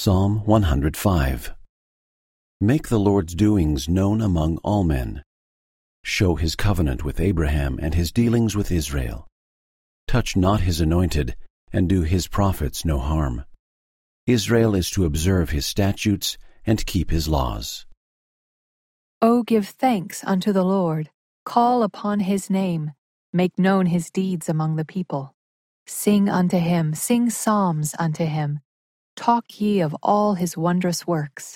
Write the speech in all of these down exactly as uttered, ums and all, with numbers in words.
Psalm one hundred five. Make the Lord's doings known among all men. Show his covenant with Abraham and his dealings with Israel. Touch not his anointed, and do his prophets no harm. Israel is to observe his statutes and keep his laws. O give thanks unto the Lord, call upon his name, make known his deeds among the people. Sing unto him, sing psalms unto him. Talk ye of all his wondrous works.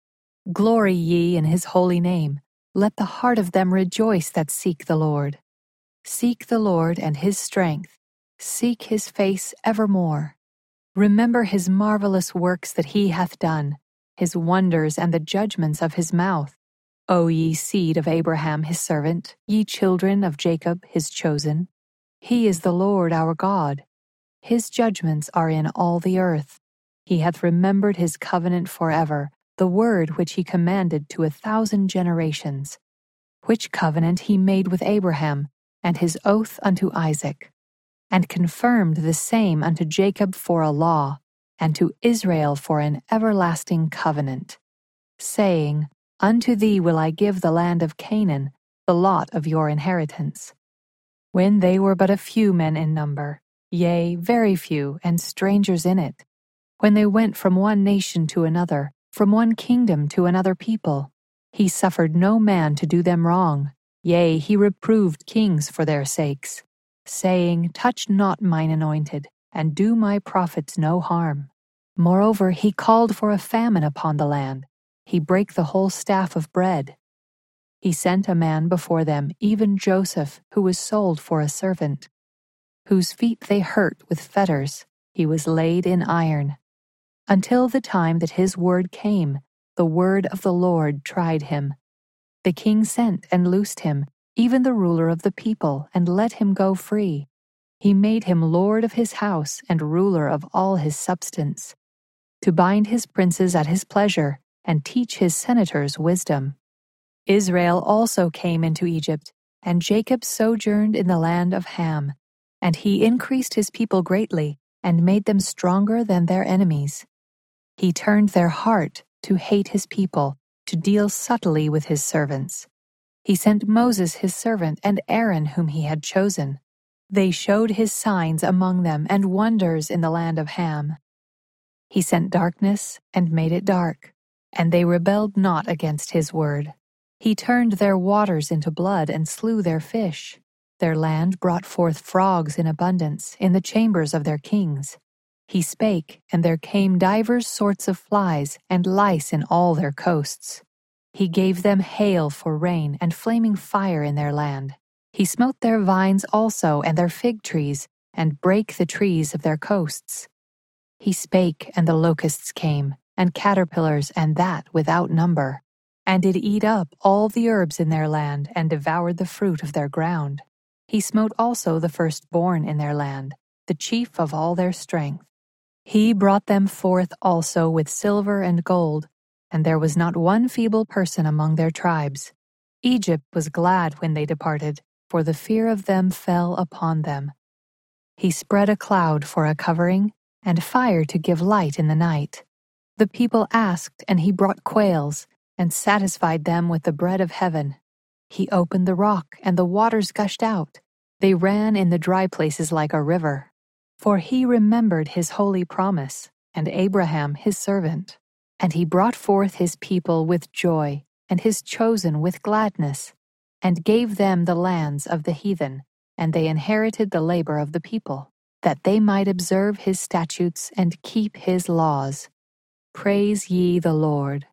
Glory ye in his holy name. Let the heart of them rejoice that seek the Lord. Seek the Lord and his strength. Seek his face evermore. Remember his marvelous works that he hath done, his wonders and the judgments of his mouth. O ye seed of Abraham his servant, ye children of Jacob his chosen. He is the Lord our God. His judgments are in all the earth. He hath remembered his covenant forever, the word which he commanded to a thousand generations, which covenant he made with Abraham, and his oath unto Isaac, and confirmed the same unto Jacob for a law, and to Israel for an everlasting covenant, saying, Unto thee will I give the land of Canaan, the lot of your inheritance. When they were but a few men in number, yea, very few, and strangers in it, when they went from one nation to another, from one kingdom to another people, he suffered no man to do them wrong. Yea, he reproved kings for their sakes, saying, Touch not mine anointed, and do my prophets no harm. Moreover, he called for a famine upon the land. He brake the whole staff of bread. He sent a man before them, even Joseph, who was sold for a servant, whose feet they hurt with fetters. He was laid in iron. Until the time that his word came, the word of the Lord tried him. The king sent and loosed him, even the ruler of the people, and let him go free. He made him lord of his house and ruler of all his substance, to bind his princes at his pleasure, and teach his senators wisdom. Israel also came into Egypt, and Jacob sojourned in the land of Ham. And he increased his people greatly, and made them stronger than their enemies. He turned their heart to hate his people, to deal subtly with his servants. He sent Moses his servant and Aaron whom he had chosen. They showed his signs among them and wonders in the land of Ham. He sent darkness and made it dark, and they rebelled not against his word. He turned their waters into blood and slew their fish. Their land brought forth frogs in abundance in the chambers of their kings. He spake, and there came divers sorts of flies and lice in all their coasts. He gave them hail for rain and flaming fire in their land. He smote their vines also and their fig trees, and brake the trees of their coasts. He spake, and the locusts came, and caterpillars, and that without number, and did eat up all the herbs in their land, and devoured the fruit of their ground. He smote also the firstborn in their land, the chief of all their strength. He brought them forth also with silver and gold, and there was not one feeble person among their tribes. Egypt was glad when they departed, for the fear of them fell upon them. He spread a cloud for a covering, and fire to give light in the night. The people asked, and he brought quails, and satisfied them with the bread of heaven. He opened the rock, and the waters gushed out. They ran in the dry places like a river. For he remembered his holy promise, and Abraham his servant. And he brought forth his people with joy, and his chosen with gladness, and gave them the lands of the heathen, and they inherited the labor of the people, that they might observe his statutes and keep his laws. Praise ye the Lord.